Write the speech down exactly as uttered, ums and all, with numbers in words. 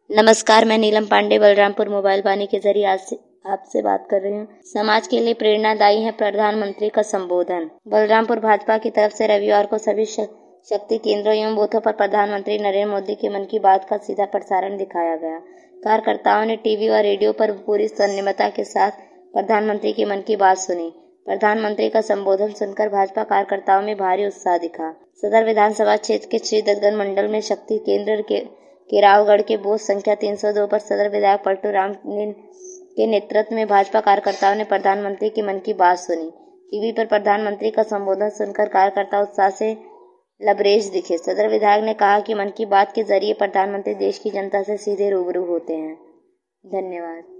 नमस्कार, मैं नीलम पांडे बलरामपुर मोबाइल वाणी के जरिए आज से आपसे बात कर रही हूँ। समाज के लिए प्रेरणादायी है प्रधानमंत्री का संबोधन। बलरामपुर भाजपा की तरफ से रविवार को सभी शक्ति केंद्रों एवं बूथों पर प्रधानमंत्री नरेंद्र मोदी के मन की बात का सीधा प्रसारण दिखाया गया। कार्यकर्ताओं ने टीवी व रेडियो पर पूरी संयमता के साथ प्रधानमंत्री की मन की बात सुनी। प्रधानमंत्री का संबोधन सुनकर भाजपा कार्यकर्ताओं में भारी उत्साह दिखा। सदर विधानसभा क्षेत्र के श्री दत्तगढ़ मंडल में शक्ति केंद्र के केरावगढ़ के बूथ संख्या तीन सौ दो पर सदर विधायक पलटू राम के नेतृत्व में भाजपा कार्यकर्ताओं ने प्रधानमंत्री की मन की बात सुनी। टीवी पर प्रधानमंत्री का संबोधन सुनकर कार्यकर्ता उत्साह से लबरेज दिखे। सदर विधायक ने कहा कि मन की बात के जरिए प्रधानमंत्री देश की जनता से सीधे रूबरू होते हैं। धन्यवाद।